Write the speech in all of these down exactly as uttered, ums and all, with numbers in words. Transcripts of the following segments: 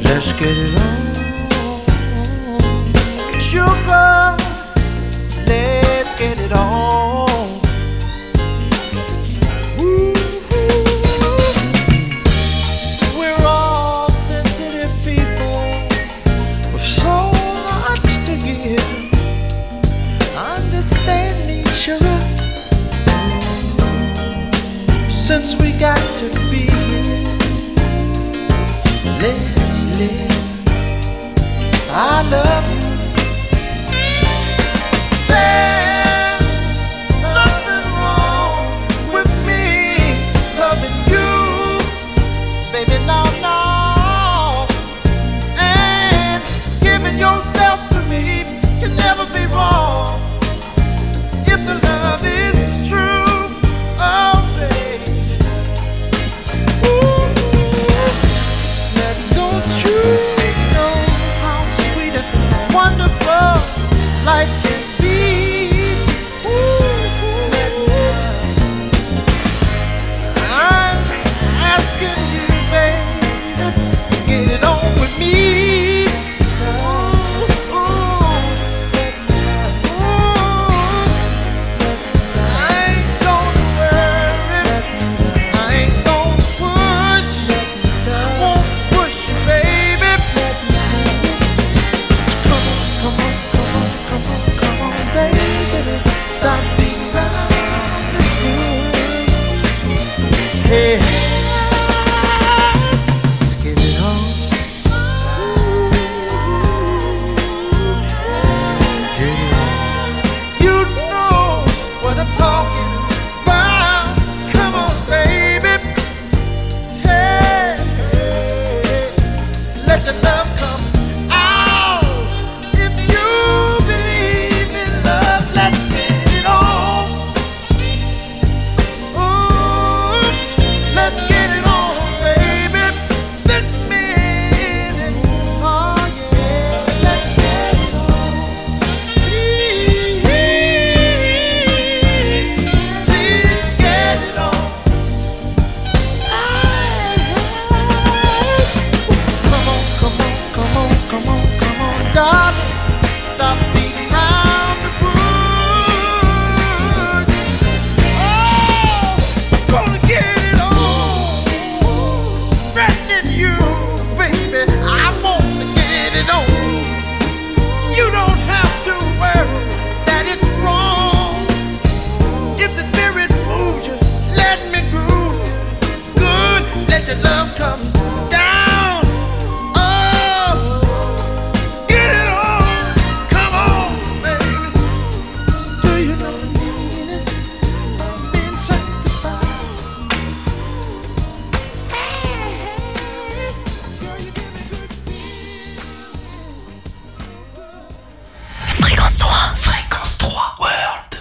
Let's get it on. Sugar, let's get it on. Woo-hoo. We're all sensitive people with so much to give. Understand me, sugar, since we got to be here. Let's live. I love you. There's nothing wrong with me loving you, baby, no, no. And giving yourself to me can never be wrong if the love is true. Oh, baby. Ooh. Now, don't you know how sweet and wonderful life can be? Ooh. I'm asking you, baby, to get it on with me. Ooh, ooh. I ain't gonna worry, I ain't gonna push, I won't push you, baby. Come on, come on, come on, come on, come on, baby. Stop being around the bush. Hey, let's get it on. Get it on. You know what I'm talking about. Come on, baby. Hey, hey, let your love come out. If you believe in love, let's get it on. Ooh, let's get it on, baby. This minute, oh yeah, let's get it on. Please, please get it on. Come on, come on, come on, come on, come on, darling. Stop beating around the bush. Oh, gonna get it on. Threatening you, baby. I wanna get it on. You don't have to worry that it's wrong. If the spirit moves you, let me groove you. Good, let your love come down. Oh, get it on. Come on, baby. Do you know the meaning of being sanctified? Hey, girl, you give me good feelings. So good. Fréquence trois. Fréquence trois. World.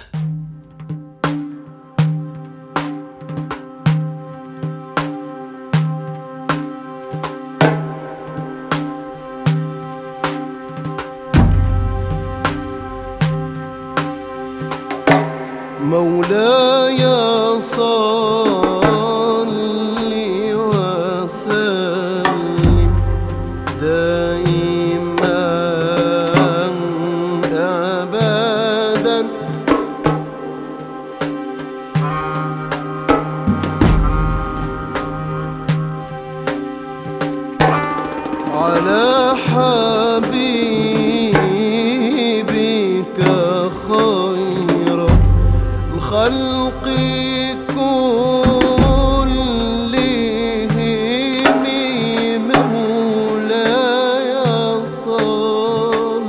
مولاي صل وسلم دائما أبدا على حبيبك خير الخلق كلهم مولاي صل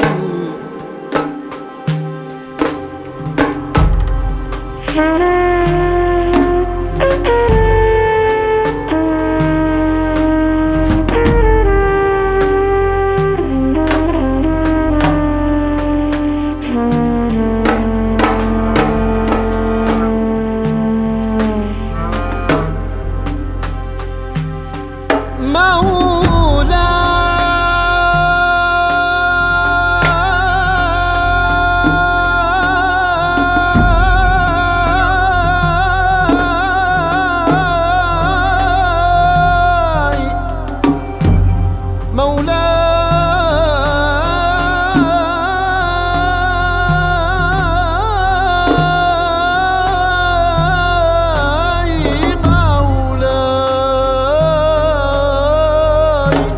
مولاي مولاي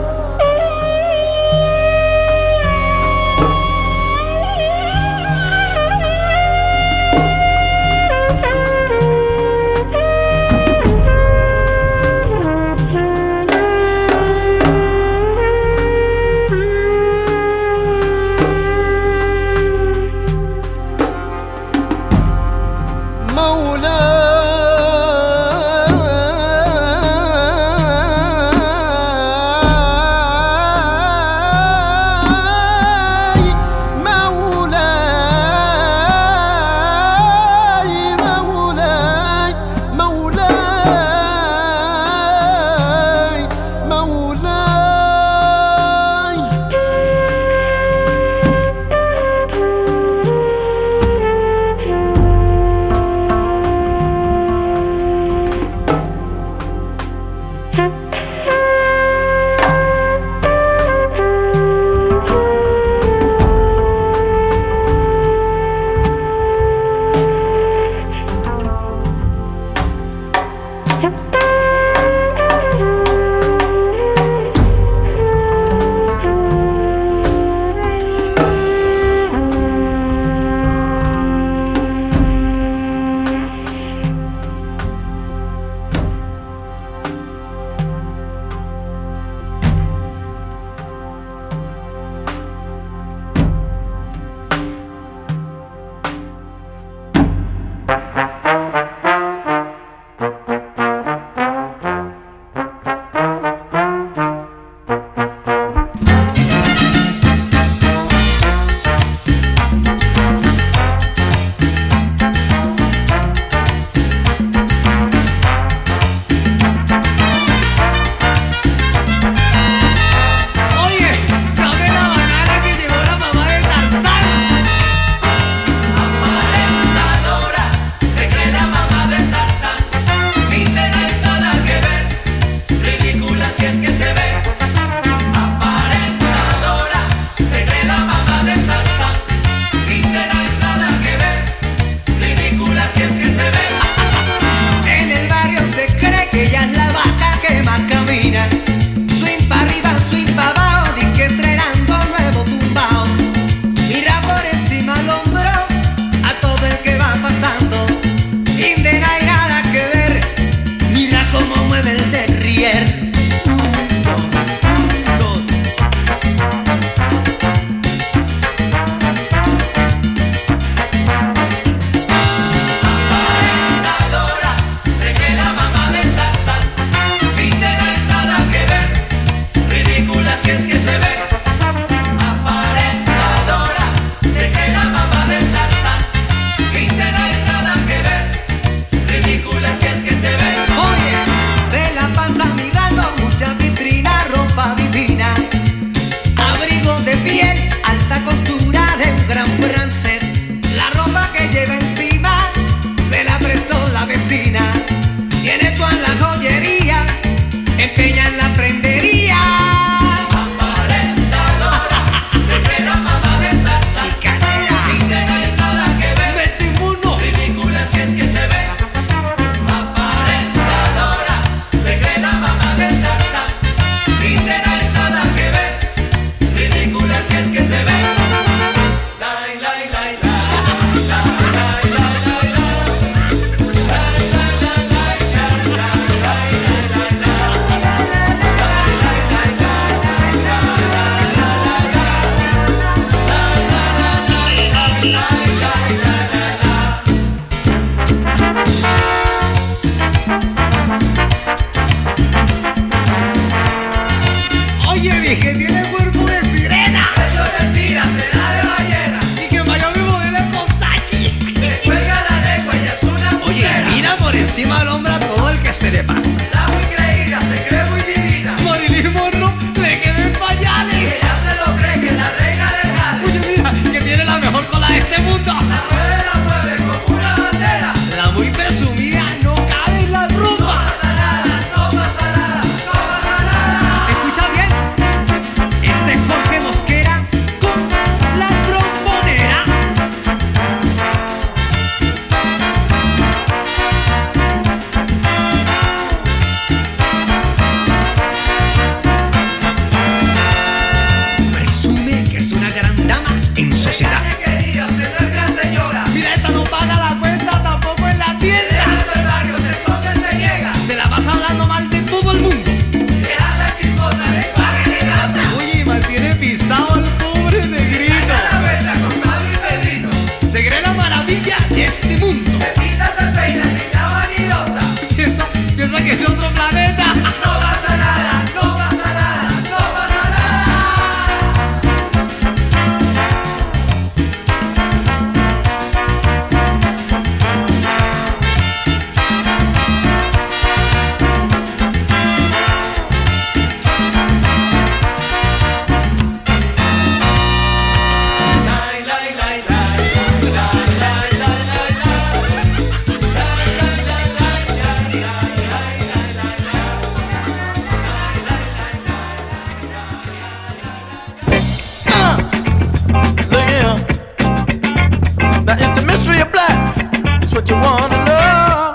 what you wanna know.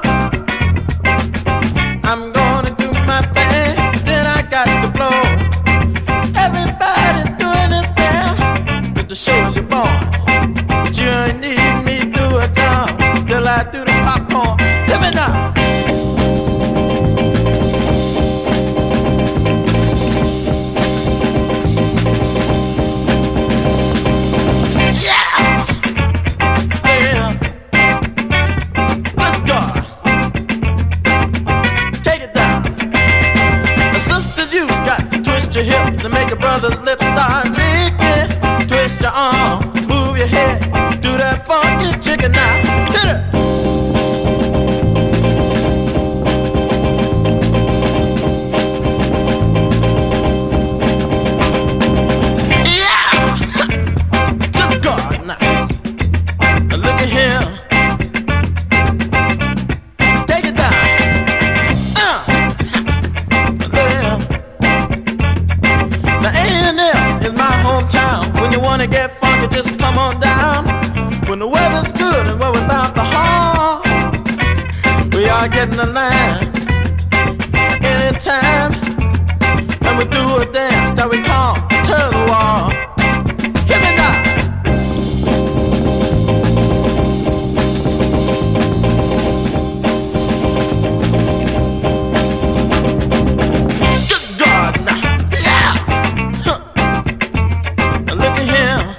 I'm gonna do my thing, then I got to blow. Everybody's doing this thing, but the show you're born. But you ain't need me to do a job till I do the popcorn. Let me know. Your hips and make your brother's lips start licking. Twist your arm, move your head, do that funky chicken now. Hit it. Yeah! Good God, now. Look at him. Take it down. Uh. There. Now A and M is my hometown. When you wanna get funky, just come on down. When the weather's good and we're without the harm, we are getting a line anytime. And we do a dance that we call Turtle Wall. Hear me now. Good God, now. Yeah! Huh. Look at him.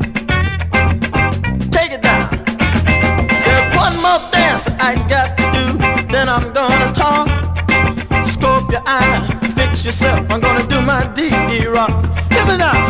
Take it down. There's one more dance I got to do, then I'm gonna talk. Scope your eye, fix yourself. I'm gonna do my D E rock. Hear me now.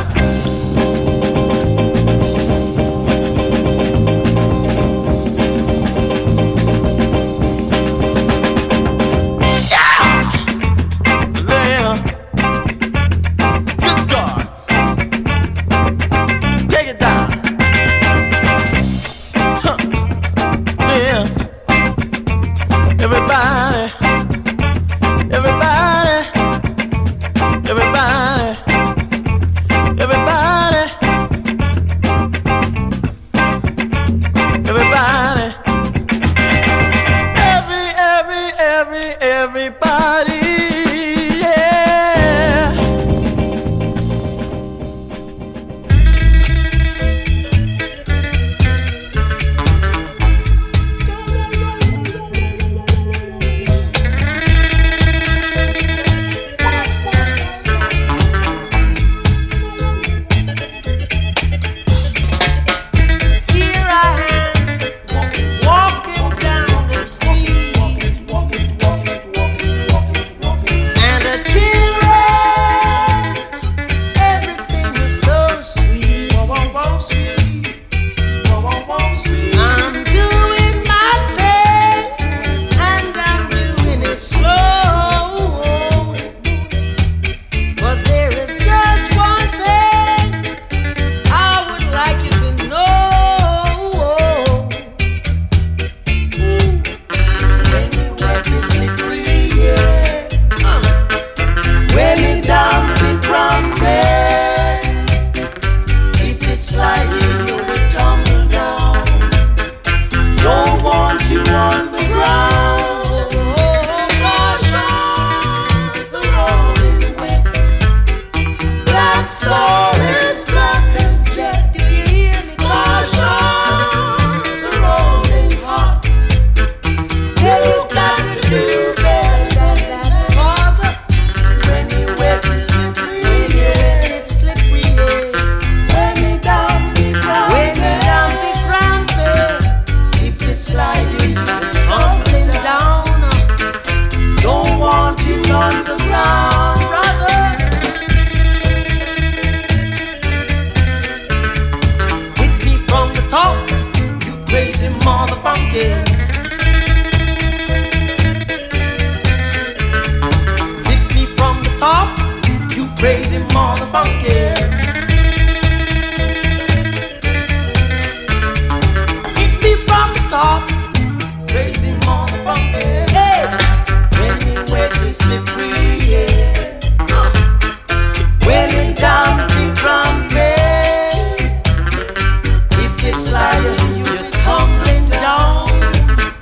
Slide, you're tumbling down.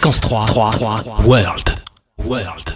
Fréquence trois, trois, trois, World. World.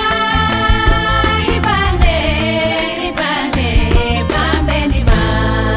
Ibande, ibande, bambe ni ma.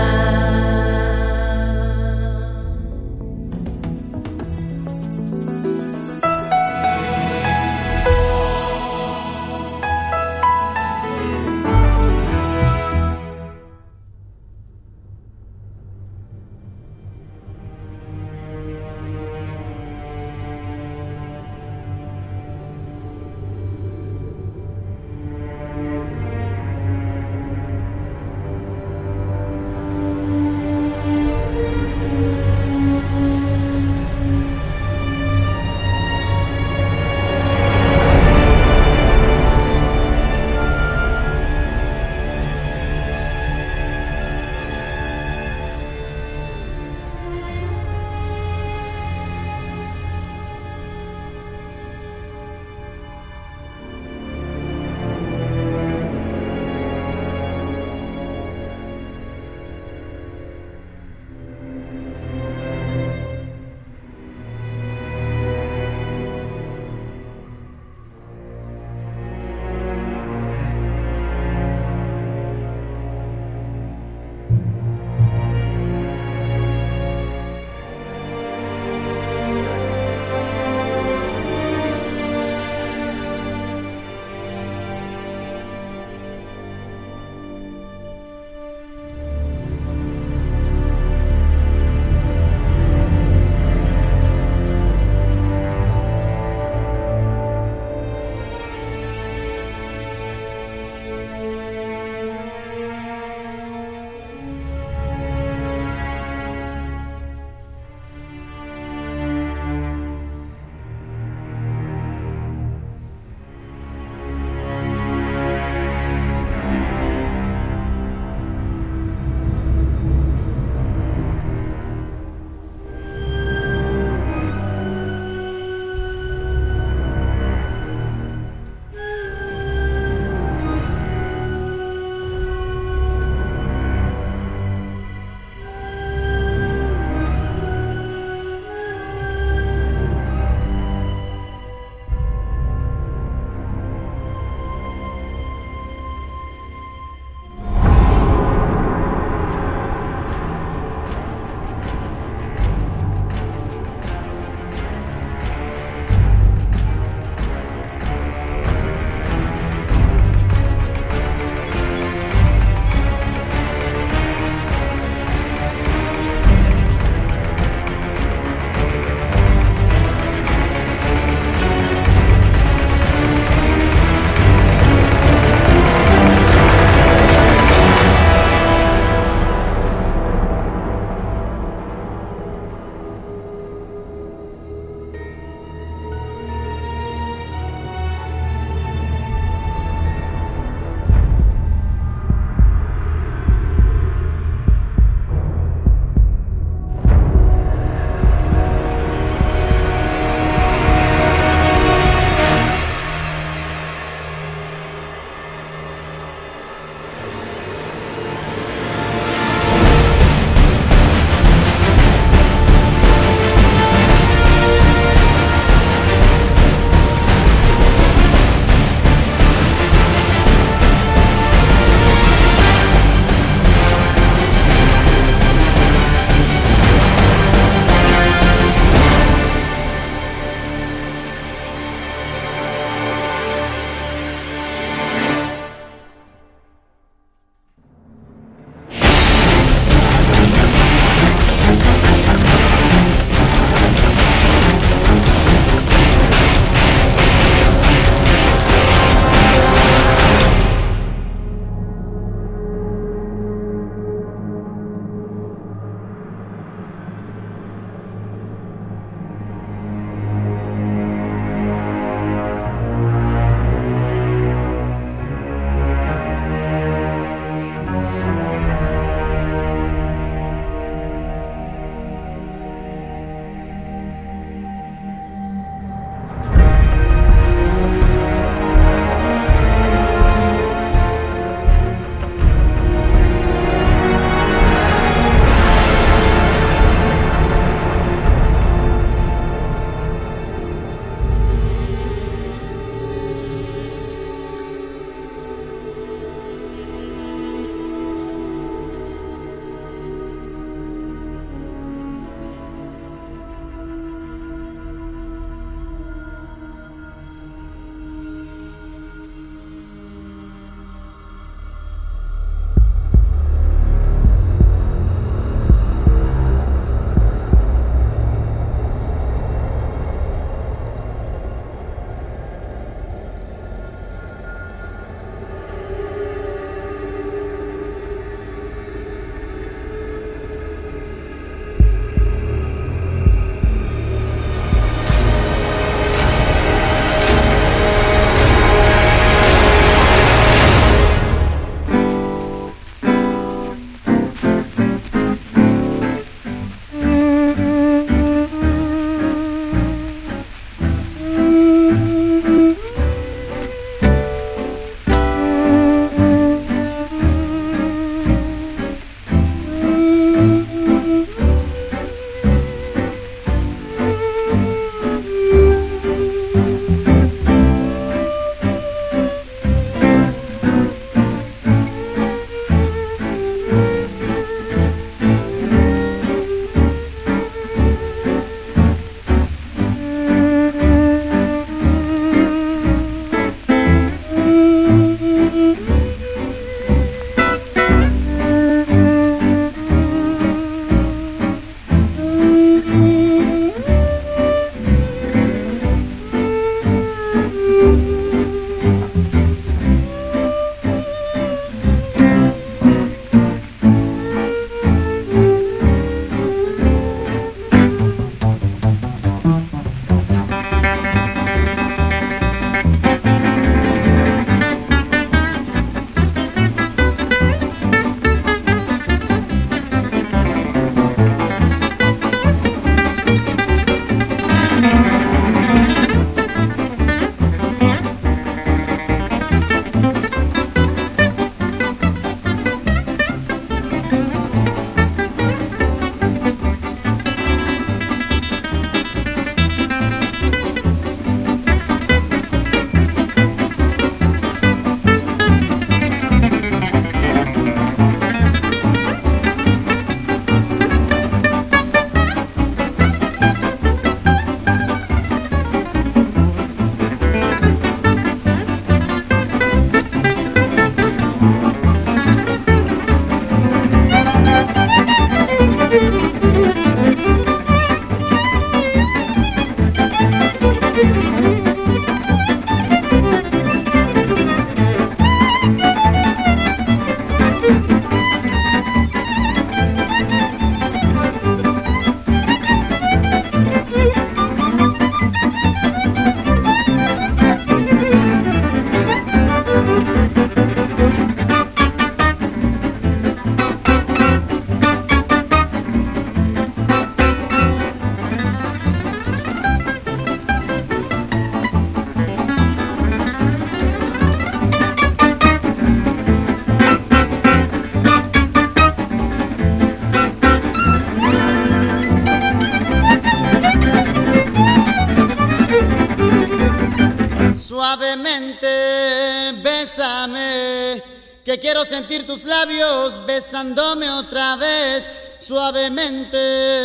Suavemente, bésame, que quiero sentir tus labios besándome otra vez. Suavemente,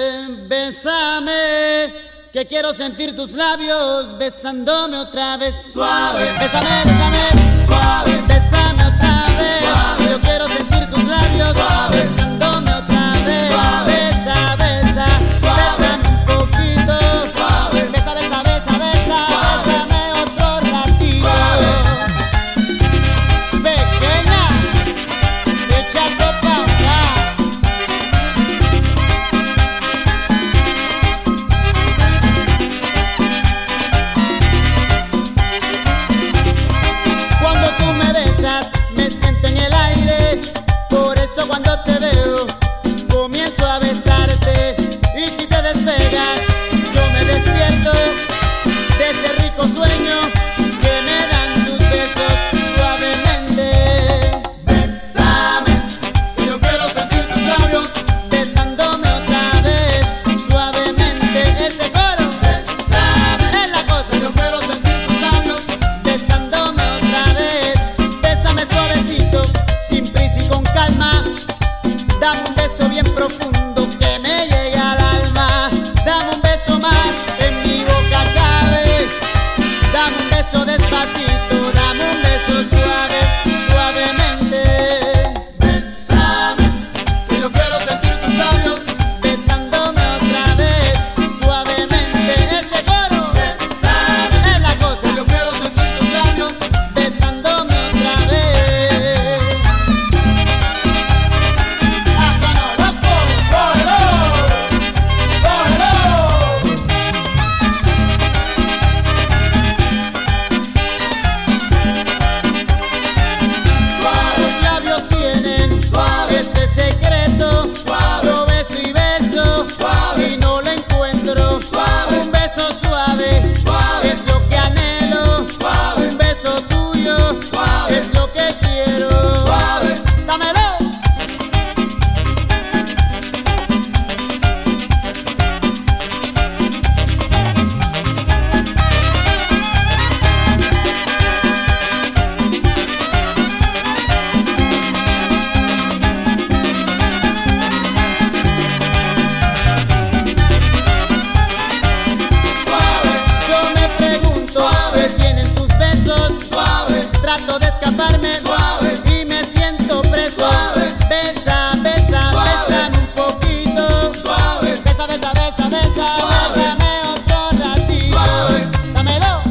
bésame, que quiero sentir tus labios besándome otra vez. Suave, bésame, bésame, suave, bésame otra vez. Suave. Yo quiero sentir tus labios suave, besándome otra vez. Suave. Besa, besa, suave, bésame un poquito. Suave, besa, besa, besa, besa, suave, bésame otro ratito. Suave. Pequeña, échate pa' acá. Cuando tú me besas, me siento en el aire. Por eso cuando te veo, comienzo a besarte. Y si te despegas, yo me despierto de ese rico sueño que me dan tus besos. Suavemente, bésame, que yo quiero sentir tus labios besándome otra vez. Suavemente, ese coro, bésame, es la cosa. Yo quiero sentir tus labios besándome otra vez. Bésame suavecito, sin prisa y con calma. Dame un beso bien profundo que me llega al alma. Dame un beso más, en mi boca cabe. Dame un beso despacito, dame un beso suave, suavemente. Bésame, que yo quiero sentir tus labios besándome otra vez. Suavemente, ese coro, bésame, es la cosa. Yo quiero sentir tus labios besándome otra vez. Hasta no, loco, cógelo, cógelo. Tus labios tienen suave ese secreto. Suave. Yo beso y beso suave y no lo encuentro. Suave. Un beso suave, suave es lo que anhelo. Suave. Un beso tuyo suave es lo que quiero. Suave. Dámelo. Yo me pregunto, suave, ¿tienen tus besos? Suave, trato de escaparme, suave, y me siento preso. Suave, besa, besa, suave, bésame un poquito. Suave, besa, besa, besa, besa, suave, bésame otro ratito. Suave, dámelo.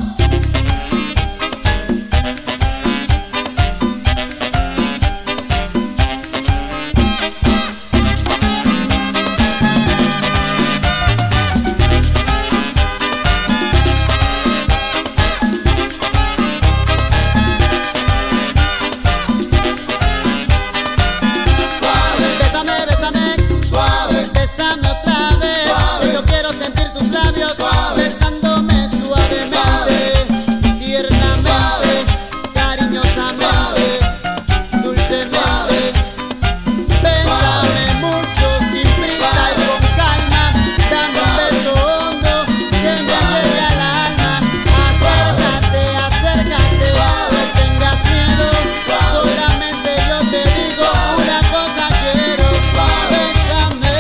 Suave, bésame, bésame, suave, bésame otra vez. Suave, yo quiero sentir tus labios suave, besándome suavemente, tiernamente, cariñosamente, dulcemente. Bésame mucho, sin prisa y con calma. Dame un beso hondo que me llegue al alma. Acércate, acércate, no tengas miedo. Solamente yo te digo una cosa quiero. Bésame.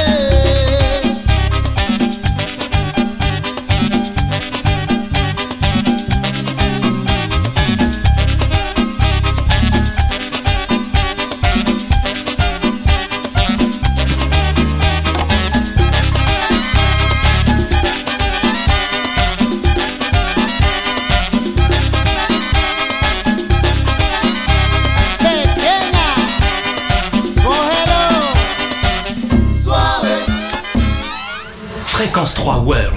Pequeña, cógelo. Suave. Fréquence trois World.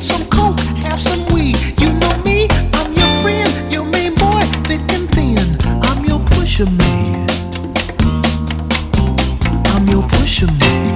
want some coke, have some weed. You know me, I'm your friend, your main boy, thick and thin. I'm your pusher man. I'm your pusher man.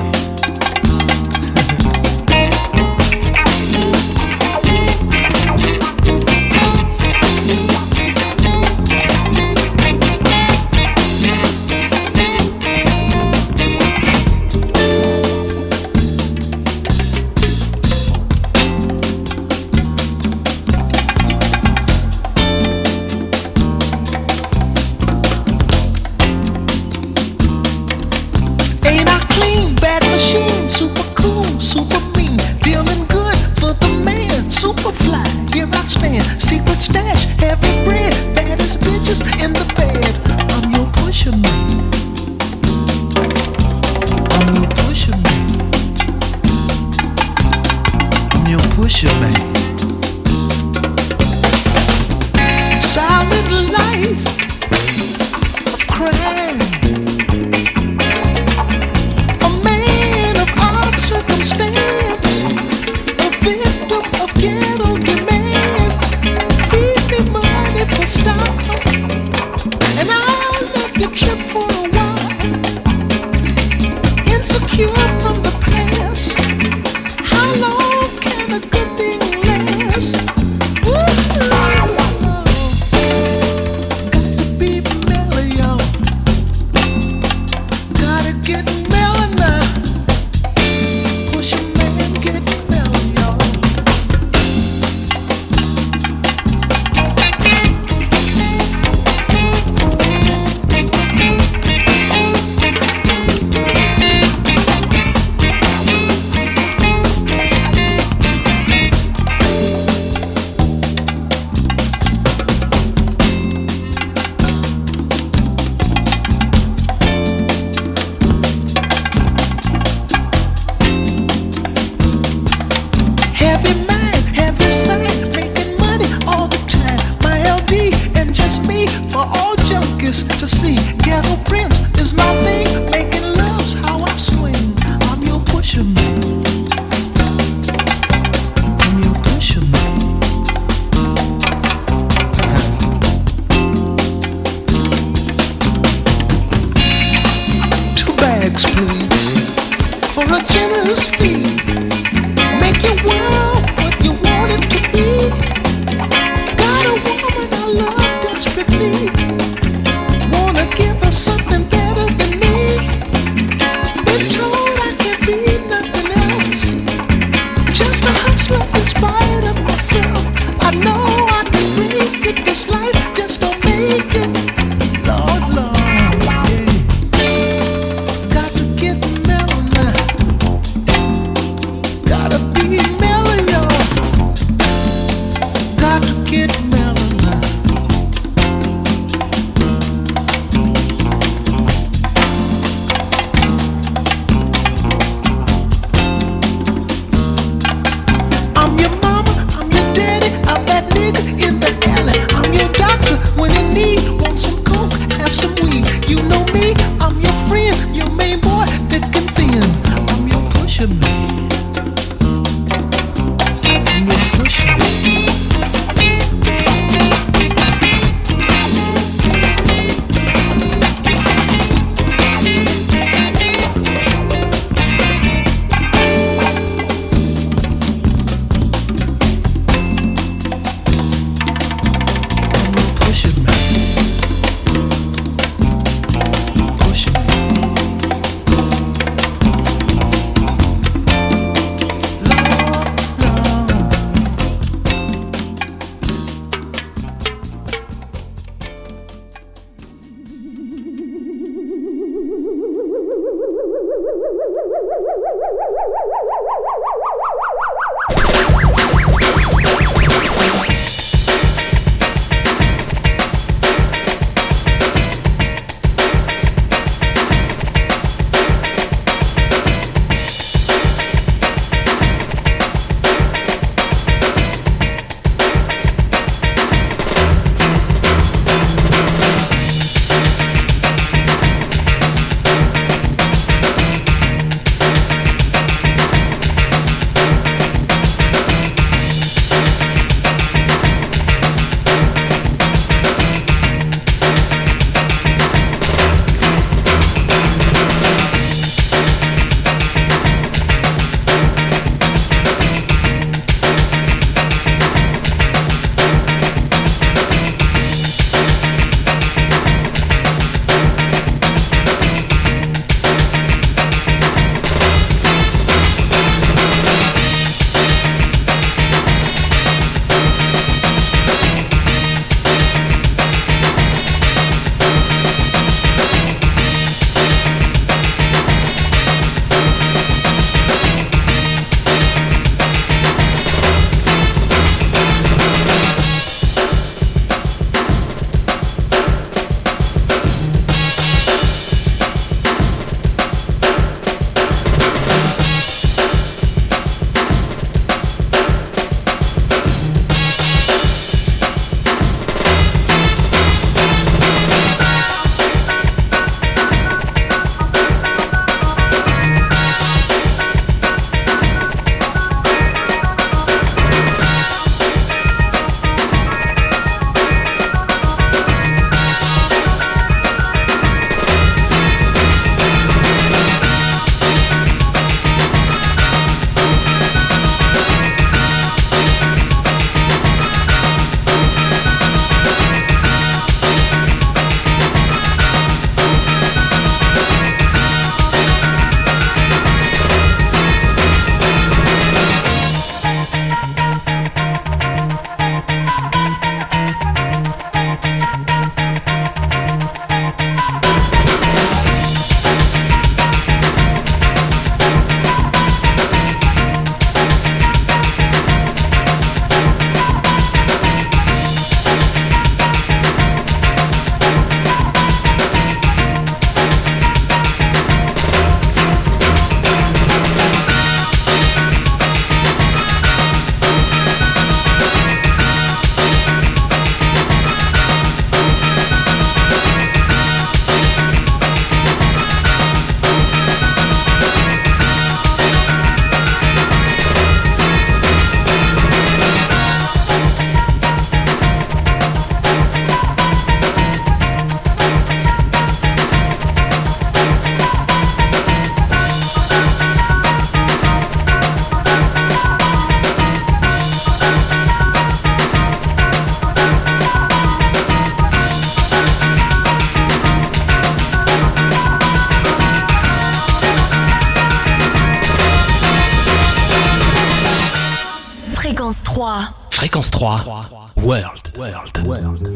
Fréquence trois. Fréquence trois. World. World. World.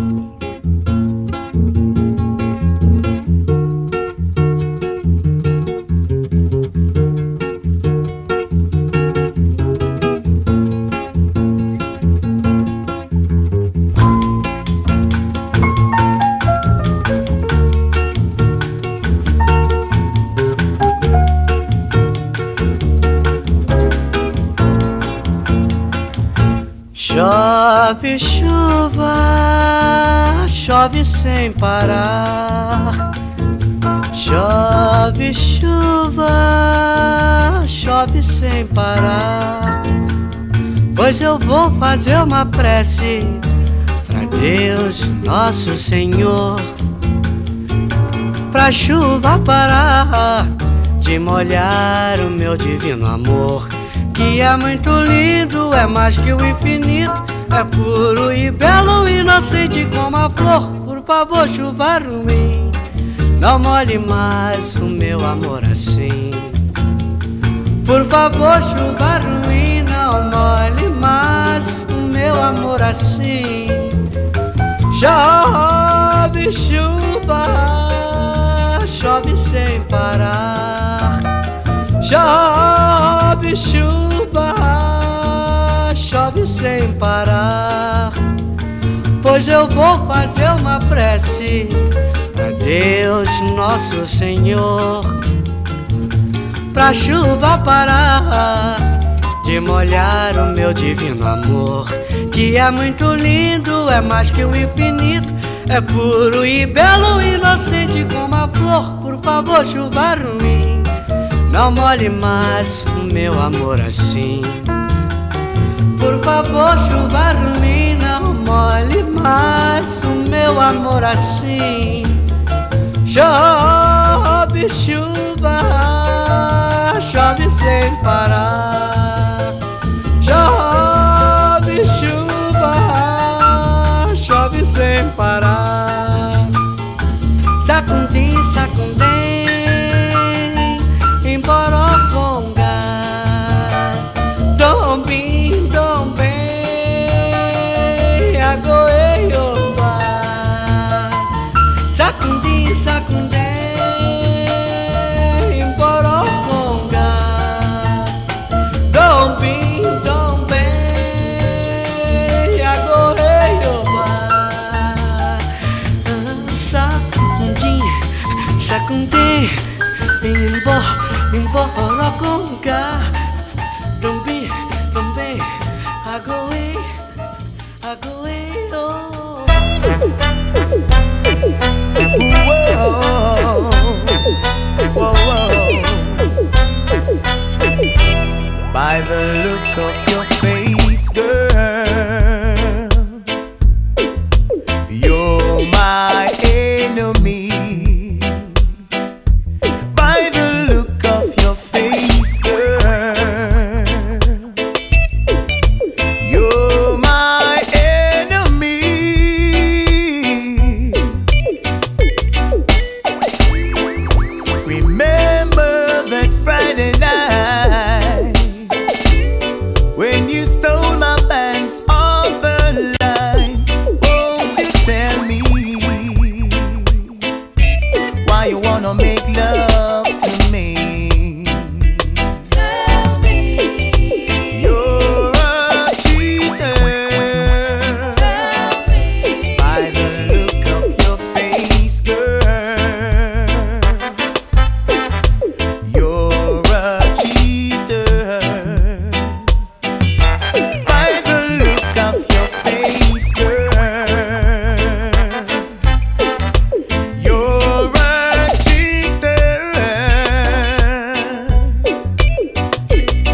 Chove chuva, chove sem parar. Chove chuva, chove sem parar. Pois eu vou fazer uma prece pra Deus nosso Senhor, pra chuva parar de molhar o meu divino amor, que é muito lindo, é mais que o infinito, é puro e belo, inocente como a flor. Por favor, chuva ruim, não molhe mais o meu amor assim. Por favor, chuva ruim, não molhe mais o meu amor assim. Chove chuva, chove sem parar. Chove chuva, chove sem parar. Pois eu vou fazer uma prece pra Deus nosso Senhor, pra chuva parar de molhar o meu divino amor, que é muito lindo, é mais que o infinito, é puro e belo, inocente como a flor. Por favor, chuva ruim, não molhe mais o meu amor assim. Por favor, chuva ruim, não molhe mais o meu amor assim. Chove chuva, chove sem parar. Chove chuva, chove sem parar. Sacundim, sacundim, Emboroconga, Dombim, Dombim, Agoeiomba. Sacundim, sacundim, Emboroconga, Dombim, Dombim, Agoeiomba. Sacundim, sacundim, Imbo, Emboroconga, Dombim, Dombim, Agoei, Agoei, oh. Whoa, whoa. By the look of your face,